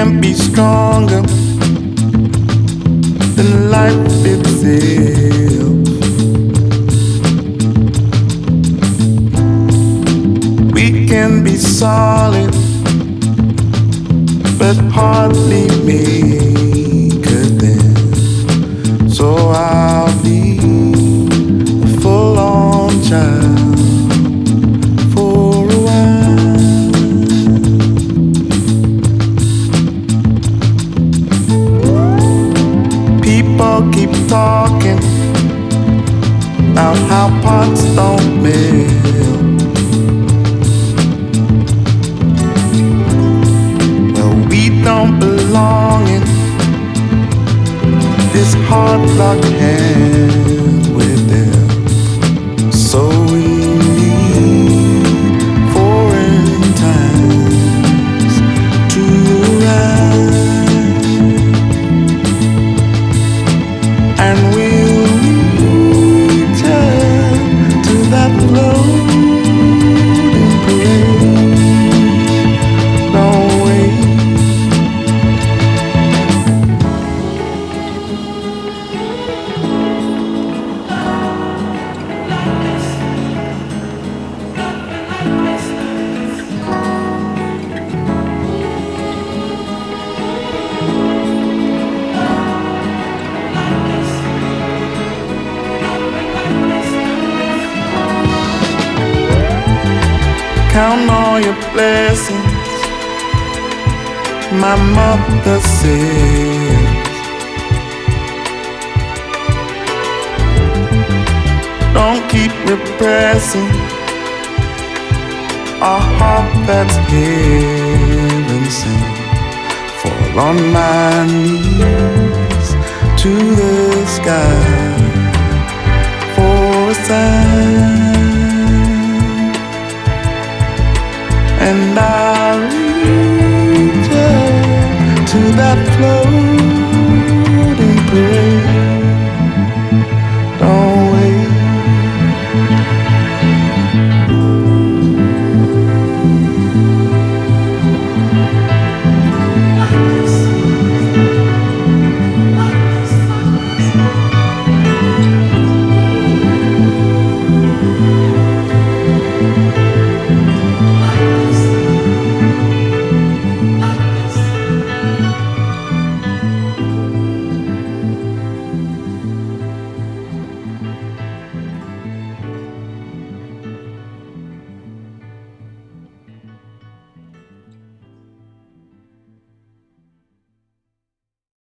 can't be stronger than life itself. We can be solid, but hardly make a dent. So I'll be a full-on child for a while. People keep talking about how pots don't melt. Well, we don't belong in this hard luck hand with them. So we need foreign times to arrive, and we'll return to that floating parade. Don't wait. Count all your blessings, my mother says. Don't keep repressing a heart that's heaven sent. Fall on my knees to the sky for a sign. And I return to that floating parade.